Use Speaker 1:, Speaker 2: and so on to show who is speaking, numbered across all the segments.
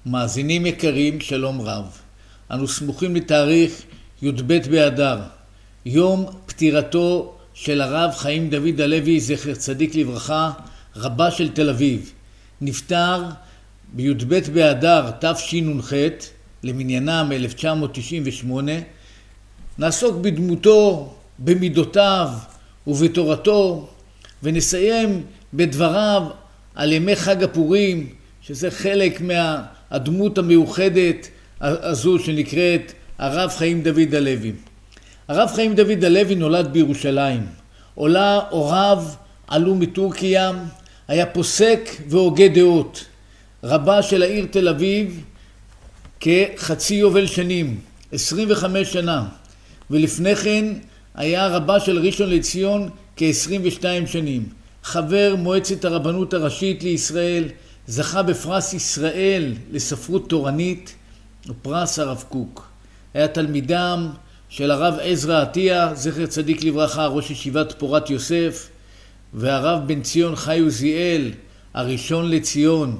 Speaker 1: מאזינים יקרים, שלום רב. אנו סמוכים לתאריך י"ב באדר, יום פטירתו של הרב חיים דוד הלוי, זכר צדיק לברכה, רבה של תל אביב. נפטר בי"ב באדר תשנ"ח, למניינם 1998. נעסוק בדמותו, במידותיו ובתורתו, ונסיים בדבריו על ימי חג הפורים, שזה חלק מהדמות המיוחדת הזו שנקראת הרב חיים דוד הלוי. הרב חיים דוד הלוי נולד בירושלים. הוריו עלו מטורקיה, היה פוסק והוגה דעות. רבה של העיר תל אביב כחצי יובל שנים, 25 שנה. ולפני כן היה רבה של ראשון לציון כ-22 שנים. חבר מועצת הרבנות הראשית לישראל, זכה בפרס ישראל לספרות תורנית ופרס הרב קוק. היה תלמידם של הרב עזרא עטיה, זכר צדיק לברכה, ראש ישיבת פורת יוסף, והרב בן ציון חי עוזיאל, הראשון לציון,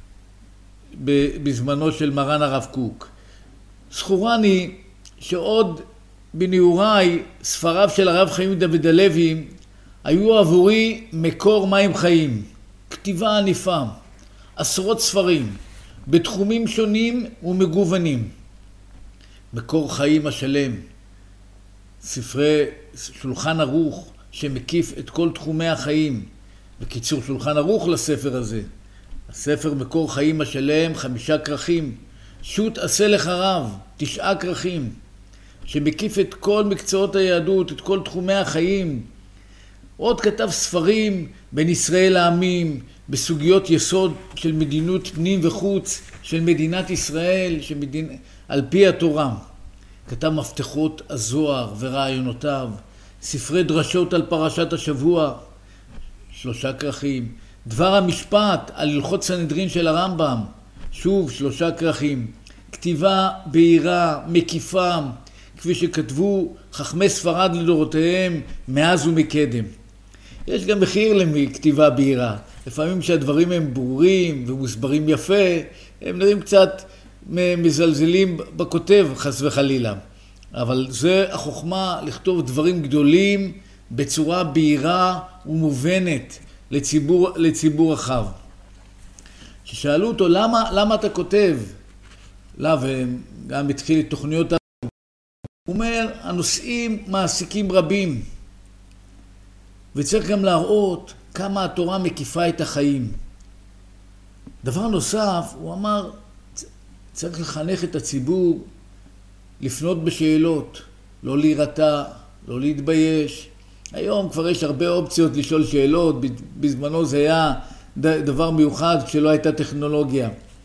Speaker 1: בזמנו של מרן הרב קוק. זכורני שעוד בנעוריי ספריו של הרב חיים דוד הלוי היו עבורי מקור מים חיים, כתיבה ענפה, עשרות ספרים בתחומים שונים ומגוונים. מקור חיים השלם, ספרי שולחן ערוך שמקיף את כל תחומי החיים. בקיצור, שולחן ערוך לספר הזה. הספר מקור חיים השלם 5 כרכים, שו"ת עשה לך רב 9 כרכים, שמקיף את כל מקצועות היהדות, את כל תחומי החיים. עוד כתב ספרים בין ישראל לעמים, בסוגיות יסוד של מדיניות פנים וחוץ של מדינת ישראל, על פי התורה. כתב מפתחות הזוהר ורעיונותיו, ספרי דרשות על פרשת השבוע, 3 כרכים, דבר המשפט על הלכות סנהדרין של הרמב"ם, שוב 3 כרכים, כתיבה בהירה, מקיפה, כפי שכתבו חכמי ספרד לדורותיהם מאז ומקדם. יש גם מחיר לכתיבה בהירה. לפעמים שהדברים הם ברורים ומוסברים יפה, הם נראים קצת מזלזלים בכותב, חס וחלילה. אבל זה החוכמה, לכתוב דברים גדולים בצורה בהירה ומובנת לציבור רחב. ששאלו אותו, למה אתה כותב? וגם התחיל את תוכניות, הוא אומר, הנושאים מעסיקים רבים, וצריך גם להראות כמה התורה מקיפה את החיים. דבר נוסף, הוא אמר, צריך לחנך את הציבור לפנות בשאלות, לא להירתע, לא להתבייש. היום כבר יש הרבה אופציות לשאול שאלות, בזמנו זה היה דבר מיוחד כשלא הייתה טכנולוגיה.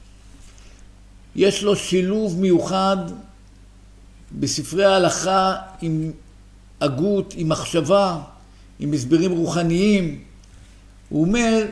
Speaker 1: יש לו שילוב מיוחד בספרי ההלכה עם הגות, עם מחשבה, עם הסברים רוחניים. הוא אומר,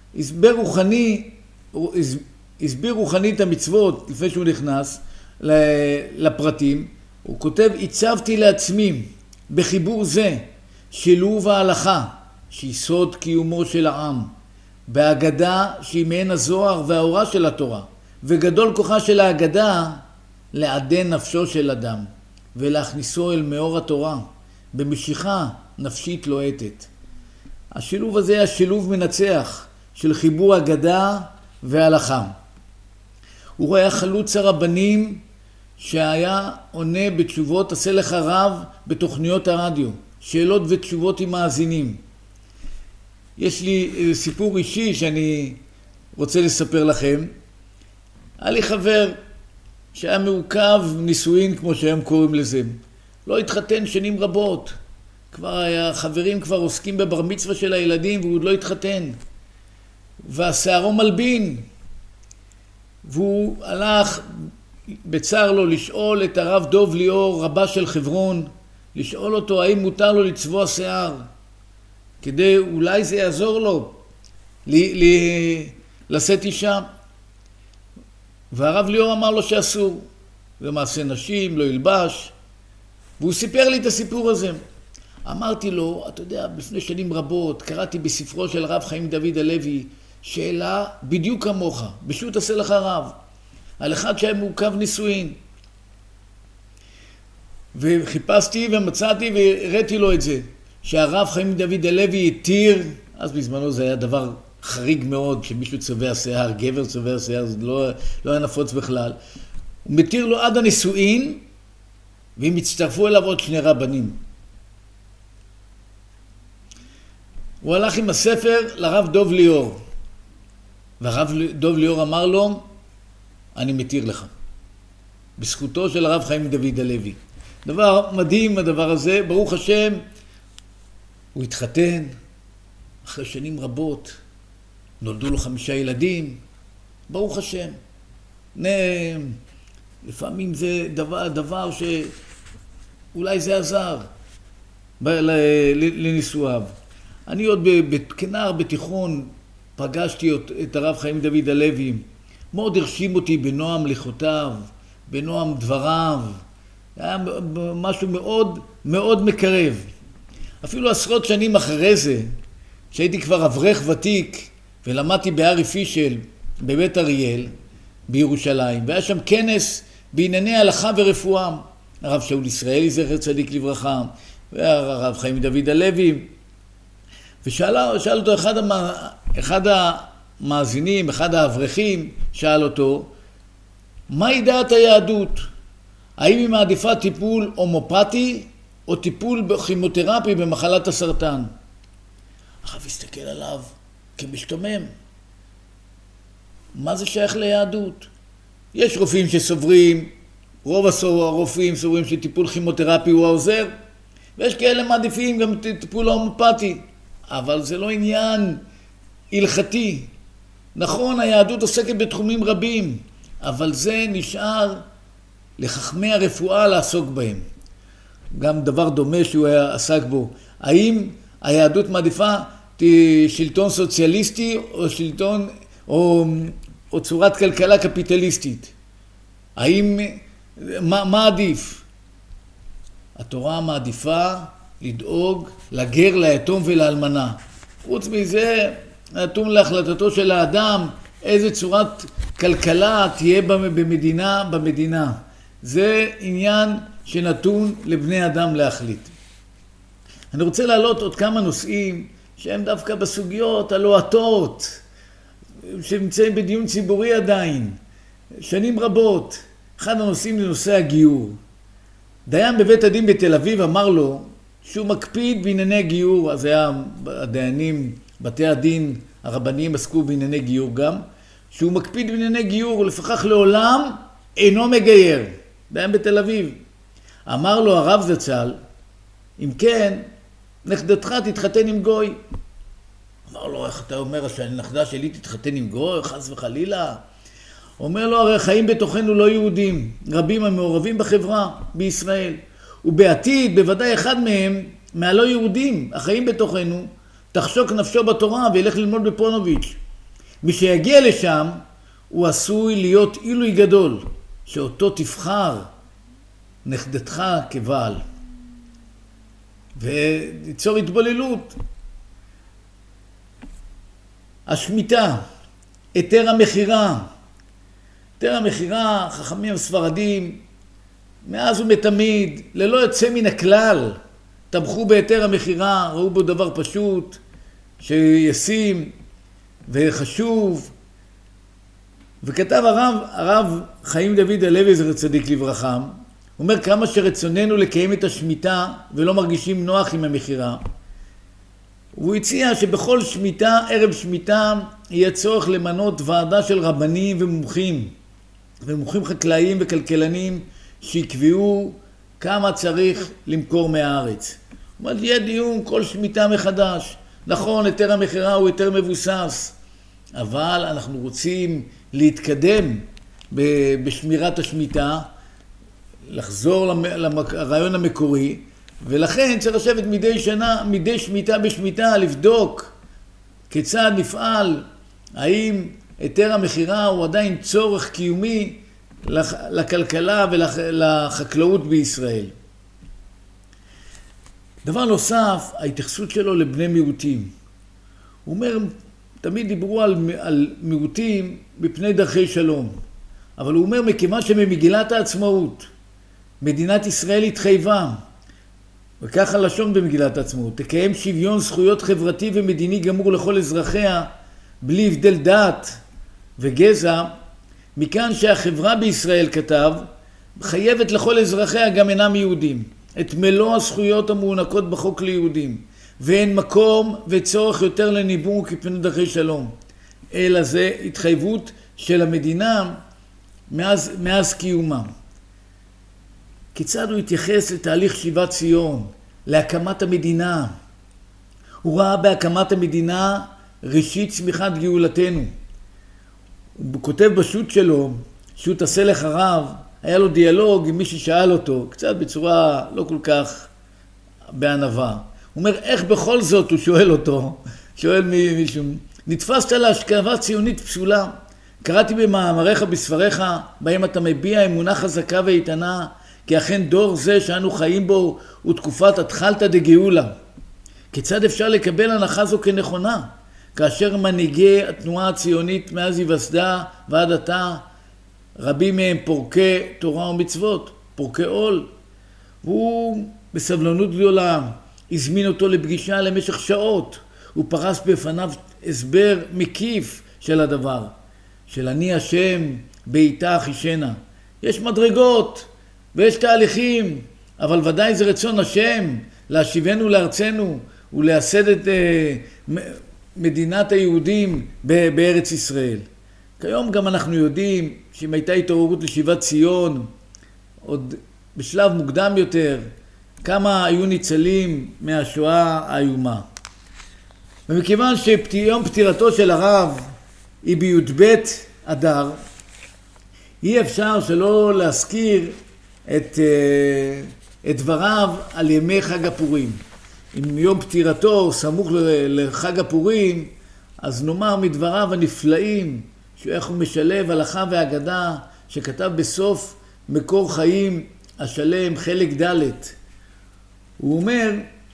Speaker 1: הסביר רוחני את המצוות לפני שהוא נכנס לפרטים. הוא כותב, הצבתי לעצמי בחיבור זה שילוב ההלכה שהיא סוד קיומו של העם, בהגדה שהיא מעין הזוהר והאורה של התורה, וגדול כוחה של ההגדה לעדן נפשו של אדם ולהכניסו אל מאור התורה במשיכה נפשית לוהטת. השילוב הזה היה שילוב מנצח של חיבור הגדה והלכה. הוא היה חלוץ הרבנים שהיה עונה בתשובות עשה לך רב בתוכניות הרדיו, שאלות ותשובות עם מאזינים. יש לי סיפור אישי שאני רוצה לספר לכם. היה לי חבר שהיה מעוכב נישואין, כמו שהם קוראים לזה. לא התחתן שנים רבות. החברים כבר עוסקים בבר מצווה של הילדים והוא עוד לא התחתן. והשערו מלבין. והוא הלך בצר לו לשאול את הרב דוב ליאור, רבה של חברון, לשאול אותו האם מותר לו לצבוע שיער, כדי אולי זה יעזור לו לשאת אישה. והרב ליאור אמר לו שאסור, זה מעשה נשים, לא ילבש. והוא סיפר לי את הסיפור הזה. אמרתי לו, אתה יודע, לפני שנים רבות קראתי בספרו של הרב חיים דוד הלוי שאלה בדיוק כמוך, בשו"ת עשה לך רב. על אחד שהיה מעוכב נישואין. וחיפשתי ומצאתי והראיתי לו את זה, שהרב חיים דוד הלוי התיר, אז בזמנו זה היה דבר חריג מאוד, שמישהו צובע שיער, גבר צובע שיער, זה לא היה נפוץ בכלל. הוא מתיר לו עד הנישואין, והם הצטרפו אליו עוד 2 רבנים. הוא הלך עם הספר לרב דוב ליאור, והרב דוב ליאור אמר לו, אני מתיר לך. בזכותו של הרב חיים דוד הלוי. דבר מדהים הדבר הזה, ברוך השם, הוא התחתן אחרי שנים רבות, נולדו לו 5 ילדים, ברוך השם. לפעמים זה דבר שאולי זה עזר לנישואיו. אני עוד כנער בתיכון פגשתי את הרב חיים דוד הלוי, מאוד הרשים אותי בנועם ליחותיו, בנועם דבריו, היה משהו מאוד מאוד מקרב. אפילו עשרות שנים אחרי זה, שהייתי כבר אברך ותיק ולמדתי בארי פישל בבית אריאל בירושלים, והיה שם כנס בענייני הלכה ורפואה. הרב שאול ישראלי זכר צדיק לברכה, והרב חיים דוד הלוי, ושאל אותו אחד המאזינים, אחד האברכים, שאל אותו, מהי דעת היהדות? האם היא מעדיפה טיפול הומופתי או טיפול בכימותרפי במחלת הסרטן? הרב הסתכל עליו כמשתומם. מה זה שייך ליהדות? יש רופאים שסוברים, רוב הרופאים סוברים שטיפול כימותרפי הוא העוזר, ויש כאלה מעדיפים גם טיפול הומופתי, אבל זה לא עניין הלכתי. נכון, היהדות עוסקת בתחומים רבים, אבל זה נשאר לחכמי הרפואה לעסוק בהם. גם דבר דומה שהוא עסק בו. האם היהדות מעדיפה שלטון סוציאליסטי או שלטון או צורת כלכלה קפיטליסטית? האם מה עדיף? התורה מעדיפה לדאוג לגר, ליתום ולאלמנה. חוץ מזה, נתון להחלטתו של האדם איזה צורת כלכלה תהיה במדינה. זה עניין שנתון לבני אדם להחליט. אני רוצה להעלות עוד כמה נושאים שהם דווקא בסוגיות הלוהטות, שנמצאים בדיון ציבורי עדיין, שנים רבות. אחד הנושאים זה נושא הגיור. דיין בבית הדין בתל אביב אמר לו שהוא מקפיד בענייני גיור, אז היה הדיינים, בתי הדין הרבניים עסקו בענייני גיור גם, שהוא מקפיד בענייני גיור ולפכך לעולם אינו מגייר. דיין בתל אביב. אמר לו הרב זצ"ל, אם כן, נכדתך תתחתן עם גוי. אמר לו, איך אתה אומר שהנכדה שלי תתחתן עם גוי, חס וחלילה? אומר לו, הרי חיים בתוכנו לא יהודים, רבים המעורבים בחברה בישראל, ובעתיד בוודאי אחד מהם, מהלא יהודים, החיים בתוכנו, תחשוק נפשו בתורה וילך ללמוד בפונוביץ'. מי שיגיע לשם, הוא עשוי להיות עילוי גדול, שאותו תבחר נכדתך כבעל. וליצור התבוללות. השמיטה, היתר המכירה. היתר המכירה, חכמים הספרדים, מאז ומתמיד, ללא יוצא מן הכלל, תמכו בהיתר המכירה, ראו בו דבר פשוט, שישים וחשוב. וכתב הרב חיים דוד הלוי זכר צדיק לברכה, הוא אומר כמה שרצוננו לקיים את השמיטה ולא מרגישים נוח עם המכירה. הוא הציע שבכל שמיטה, ערב שמיטה, יהיה צורך למנות ועדה של רבנים ומומחים חקלאיים וכלכלנים שיקבעו כמה צריך למכור מהארץ. זאת אומרת, יהיה דיון כל שמיטה מחדש. נכון, היתר המכירה הוא יותר מבוסס, אבל אנחנו רוצים להתקדם בשמירת השמיטה, לחזור לרעיון המקורי, ולכן צריך לשבת מדי שמיטה בשמיטה, לבדוק כיצד נפעל, האם היתר המכירה הוא עדיין צורך קיומי לכלכלה ולחקלאות בישראל. דבר נוסף, ההתייחסות שלו לבני מיעוטים. הוא אומר, תמיד דיברו על מיעוטים מפני דרכי שלום. אבל הוא אומר, מכיוון שבמגילת העצמאות מדינת ישראל התחייבה, וככה לשון במגילת העצמאות, תקיים שוויון זכויות חברתי ומדיני גמור לכל אזרחיה, בלי הבדל דת וגזע, מכאן שהחברה בישראל, כתב, חייבת לכל אזרחיה, גם אינם יהודים, את מלוא הזכויות המוענקות בחוק ליהודים, ואין מקום וצורך יותר לניבור כפני דרכי שלום, אלא זה התחייבות של המדינה מאז קיומה. כיצד הוא התייחס לתהליך שיבת ציון, להקמת המדינה? הוא ראה בהקמת המדינה ראשית צמיחת גאולתנו. הוא כותב בשו"ת שלו, שו"ת עשה לך רב, היה לו דיאלוג עם מי ששאל אותו, קצת בצורה לא כל כך בענווה. הוא אומר, איך בכל זאת, הוא שואל אותו, שואל מישהו, נתפסת להשכבה ציונית פסולה? קראתי במאמריך בספריך, בהם אתה מביע אמונה חזקה ואיתנה, כי אכן דור זה שאנו חיים בו הוא תקופת התחלתא דגאולה. כיצד אפשר לקבל הנחה זו כנכונה, כאשר מנהיגי התנועה הציונית מאז היווסדה ועד עתה, רבים מהם פורקי תורה ומצוות, פורקי עול. הוא בסבלנות גדולה הזמין אותו לפגישה למשך שעות, הוא פרס בפניו הסבר מקיף של הדבר, של אני השם בעיתה אחישנה. יש מדרגות ויש תהליכים, אבל ודאי זה רצון השם להשיבנו לארצנו ולייסד את מדינת היהודים בארץ ישראל. כיום גם אנחנו יודעים שאם הייתה התעוררות לשיבת ציון, עוד בשלב מוקדם יותר, כמה היו ניצלים מהשואה האיומה. ומכיוון שיום פטירתו של הרב היא בי"ב אדר, אי אפשר שלא להזכיר את דבריו על ימי חג הפורים. אם יום פטירתו סמוך לחג הפורים, אז נאמר מדבריו הנפלאים, שאיך הוא משלב הלכה והגדה, שכתב בסוף מקור חיים השלם חלק ד'. הוא אומר,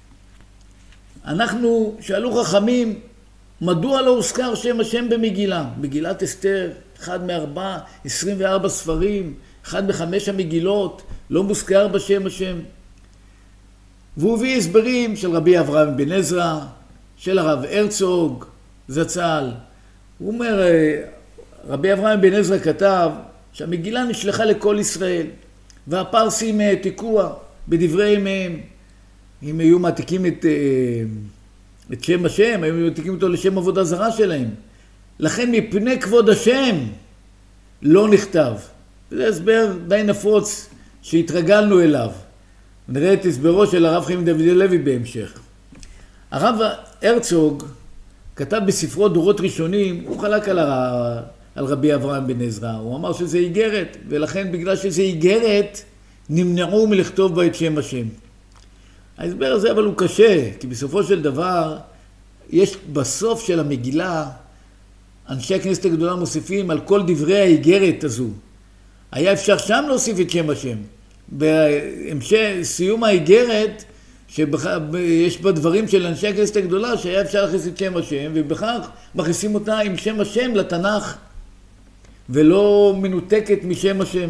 Speaker 1: אנחנו שאלו חכמים, מדוע לא הוזכר שם השם במגילה? מגילת אסתר, 1 מ-4, 24 ספרים, 1 מ-5 המגילות, לא מוזכר בשם השם. והוא הביא הסברים של רבי אברהם בן עזרא, של הרב הרצוג, זצ"ל. הוא אומר, רבי אברהם בן עזרא כתב שהמגילה נשלחה לכל ישראל, והפרסים העתיקוה בדברי ימיהם. אם היו מעתיקים את שם השם, היו מעתיקים אותו לשם עבודה זרה שלהם. לכן מפני כבוד השם לא נכתב. זה הסבר די נפוץ שהתרגלנו אליו. נראה את הסברו של הרב חיים דוד הלוי בהמשך. הרב הרצוג כתב בספרו דורות ראשונים, הוא חלק על רבי אברהם בן עזרא. הוא אמר שזה איגרת, ולכן בגלל שזה איגרת, נמנעו מלכתוב בה את שם השם. ההסבר הזה אבל הוא קשה, כי בסופו של דבר, יש בסוף של המגילה, אנשי הכנסת הגדולה מוסיפים על כל דברי האיגרת הזו. היה אפשר שם להוסיף את שם השם. בהמשך סיום האיגרת, שיש בה דברים של אנשי הכנסת הגדולה, שהיה אפשר להכניס את שם השם, ובכך מכניסים אותה עם שם השם לתנ"ך, ולא מנותקת משם השם.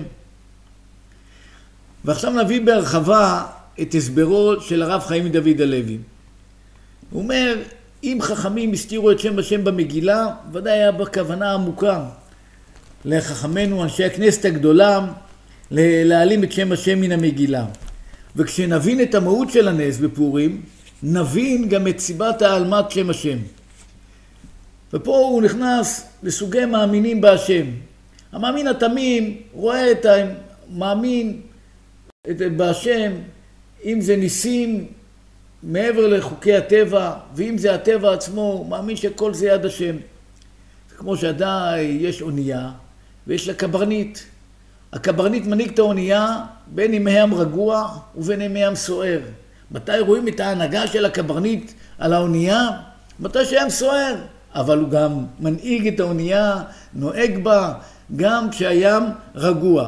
Speaker 1: ועכשיו נביא בהרחבה את הסברו של הרב חיים דוד הלוי. הוא אומר, אם חכמים הסתירו את שם השם במגילה, ודאי היה בכוונה עמוקה לחכמנו, אנשי הכנסת הגדולה, להעלים את שם השם מן המגילה. וכשנבין את המהות של הנס בפורים, נבין גם את סיבת העלמת שם השם. ופה הוא נכנס לסוגי מאמינים בהשם. המאמין התמים רואה את המאמין בהשם, אם זה ניסים מעבר לחוקי הטבע, ואם זה הטבע עצמו, הוא מאמין שכל זה יד השם. זה כמו שעדיין יש אונייה, ויש לה קברניט. הקברניט מנהיג את האונייה בין ימי ים רגוע ובין ימי ים סוער. מתי רואים את ההנהגה של הקברניט על האונייה? מתי שהים סוער. אבל הוא גם מנהיג את האונייה, נוהג בה, גם כשהים רגוע.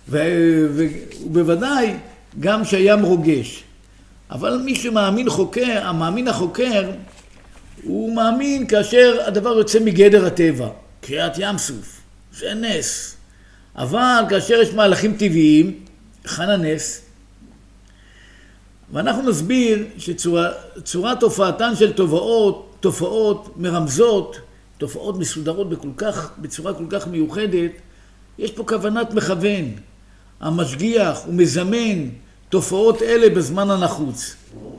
Speaker 1: ובוודאי גם כשהים רוגש. אבל מי שמאמין חוקר, המאמין החוקר, הוא מאמין כאשר הדבר יוצא מגדר הטבע. קריאת ים סוף, זה נס. אבל כאשר יש מהלכים טבעיים, חן הנס, ואנחנו נסביר שצורת הופעתן של תופעות מרמזות, תופעות מסודרות בצורה כל כך מיוחדת, יש פה כוונת מכוון. המשגיח ומזמן תופעות אלה בזמן הנחוץ.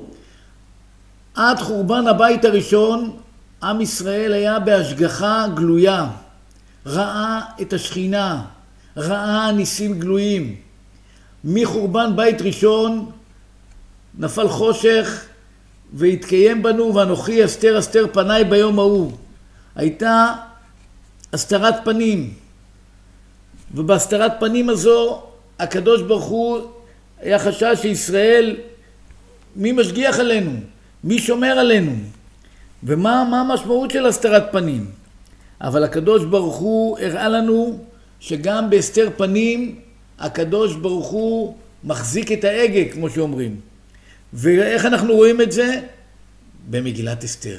Speaker 1: עד חורבן הבית הראשון, עם ישראל היה בהשגחה גלויה. ראה את השכינה, ראה ניסים גלויים. מחורבן בית ראשון נפל חושך והתקיים בנו, ואנוכי אסתר פניי ביום ההוא. הייתה הסתרת פנים, ובהסתרת פנים הזו הקדוש ברוך הוא היה חשש שישראל, מי משגיח עלינו? מי שומר עלינו? ומה המשמעות של הסתרת פנים? אבל הקדוש ברוך הוא הראה לנו שגם בהסתר פנים הקדוש ברוך הוא מחזיק את ההגה, כמו שאומרים. ואיך אנחנו רואים את זה? במגילת אסתר.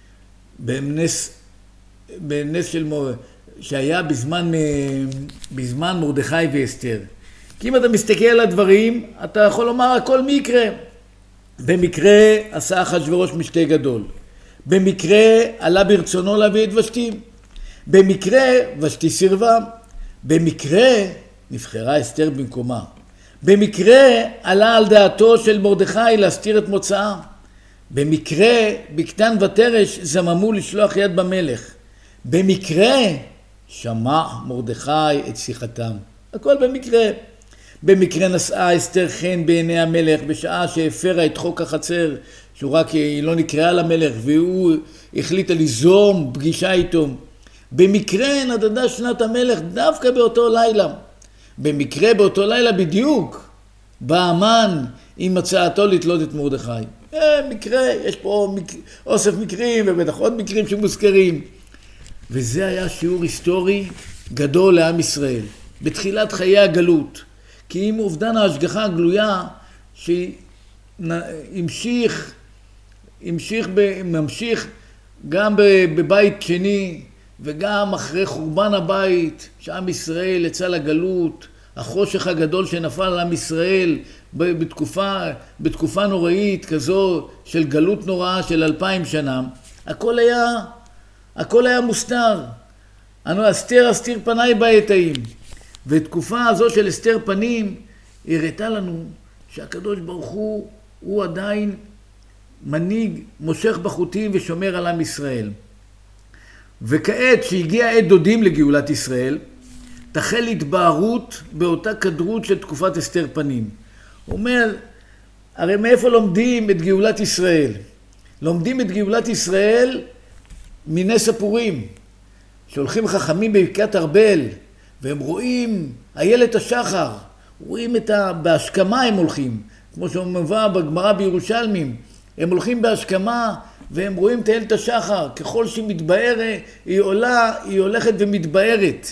Speaker 1: בנס שהיה בזמן מרדכי ואסתר. כי אם אתה מסתכל על הדברים, אתה יכול לומר הכל מקרה. במקרה עשה אחשוורוש משתה גדול. במקרה עלה ברצונו להביא את ושתי. במקרה ושתי סירבה. במקרה נבחרה אסתר במקומה. במקרה עלה על דעתו של מרדכי להסתיר את מוצאה. במקרה בקטן ותרש זממו לשלוח יד במלך. במקרה שמע מרדכי את שיחתם. הכל במקרה. במקרה נשאה אסתר חן בעיני המלך בשעה שהפרה את חוק החצר, היא לא נקראה למלך והוא החליטה ליזום פגישה איתו. במקרה נדדה שנת המלך דווקא באותו לילה. במקרה באותו לילה בדיוק בא המן עם הצעתו לתלות את מרדכי. מקרה, יש פה אוסף מקרים ובטח עוד מקרים שמוזכרים. וזה היה שיעור היסטורי גדול לעם ישראל בתחילת חיי הגלות. כי אם אובדן ההשגחה הגלויה שהמשיך גם בבית שני וגם אחרי חורבן הבית, שעם ישראל יצא לגלות, החושך הגדול שנפל על עם ישראל בתקופה נוראית כזו של גלות נוראה של 2000 שנה, הכל היה מוסתר. אסתר פניי בעת ההיא. ותקופה הזו של אסתר פנים הראתה לנו שהקדוש ברוך הוא עדיין מנהיג, מושך בחוטים ושומר על עם ישראל. וכעת שהגיע עת דודים לגאולת ישראל, תחל התבהרות באותה כדרות של תקופת אסתר פנים. הוא אומר, הרי מאיפה לומדים את גאולת ישראל? לומדים את גאולת ישראל מנס הפורים, שהולכים חכמים בבקעת ארבל, והם רואים איילת השחר, רואים בהשכמה הם הולכים, כמו שמובא בגמרא בירושלמים, הם הולכים בהשכמה והם רואים את איילת השחר, ככל שהיא מתבהרת, היא הולכת ומתבהרת.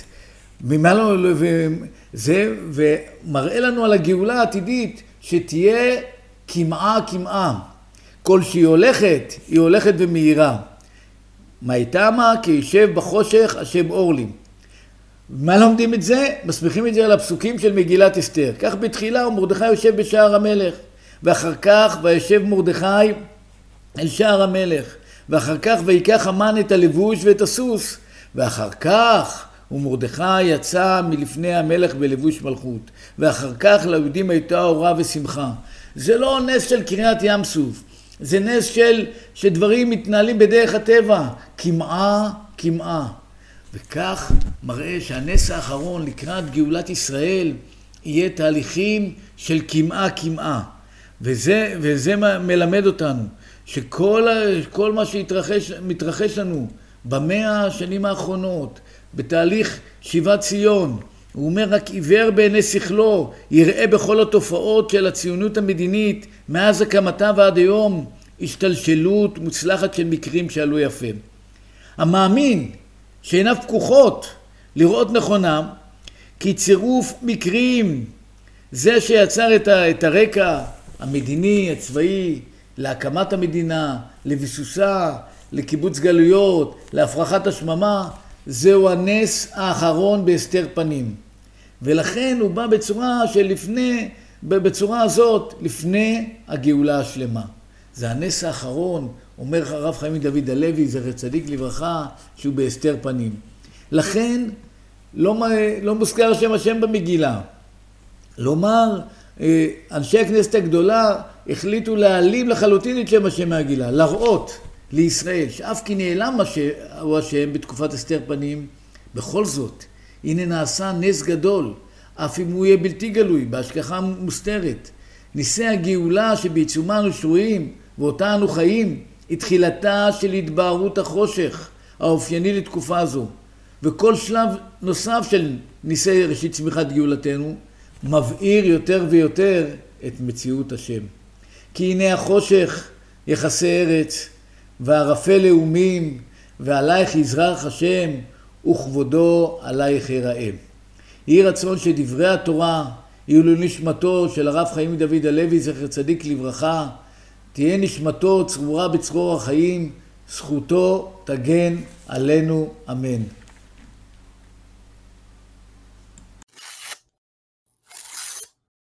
Speaker 1: ומראה לנו על הגאולה העתידית שתהיה כמעה. כל שהיא הולכת ומהירה. מה הייתה מה? כי ישב בחושך השם אור לי. מה לומדים את זה? מסמיכים את זה על הפסוקים של מגילת אסתר. כך בתחילה מרדכי יושב בשער המלך, ואחר כך וישב מרדכי אל שער המלך, ואחר כך ויקח המן את הלבוש ואת הסוס, ואחר כך ומרדכי יצא מלפני המלך בלבוש מלכות, ואחר כך ליהודים הייתה אורה ושמחה. זה לא נס של קריאת ים סוף, זה נס שדברים מתנהלים בדרך הטבע, כמעה. וכך מראה שהנס האחרון לקראת גאולת ישראל יהיה תהליכים של כמעה. וזה מלמד אותנו שכל מה מתרחש לנו במאה השנים האחרונות, בתהליך שיבת ציון, הוא אומר רק עיוור בעיני שכלו, יראה בכל התופעות של הציונות המדינית, מאז הקמתה ועד היום, השתלשלות מוצלחת של מקרים שעלו יפה. המאמין שעיניו פקוחות לראות נכונה, כי צירוף מקרים, זה שיצר את הרקע המדיני, הצבאי, להקמת המדינה, לביסוסה, לקיבוץ גלויות, להפרחת השממה, זהו הנס האחרון באסתר פנים. ולכן הוא בא בצורה הזאת, לפני הגאולה השלמה. זה הנס האחרון, אומר הרב חיים דוד הלוי, זכר צדיק לברכה, שהוא בהסתר פנים. לכן לא מוזכר שם השם במגילה. לומר, אנשי הכנסת הגדולה החליטו להעלים לחלוטין את שם השם מהגילה, להראות לישראל שאף כי נעלם הוא השם בתקופת הסתר פנים, בכל זאת, הנה נעשה נס גדול, אף אם הוא יהיה בלתי גלוי, בהשגחה מוסתרת. ניסי הגאולה שבעיצומה אנו שרויים ואותה אנו חיים, היא תחילתה של התבהרות החושך האופייני לתקופה זו. וכל שלב נוסף של ניסי ראשית צמיחת גאולתנו, מבהיר יותר ויותר את מציאות השם. כי הנה החושך יחסי ארץ, והרפה לאומים, ועלייך יזרח השם, וכבודו עלייך יראה. יהי רצון שדברי התורה יהיו לנשמתו של הרב חיים דוד הלוי, זכר צדיק לברכה, תהיה נשמתו צרורה בצרור החיים, זכותו תגן עלינו, אמן.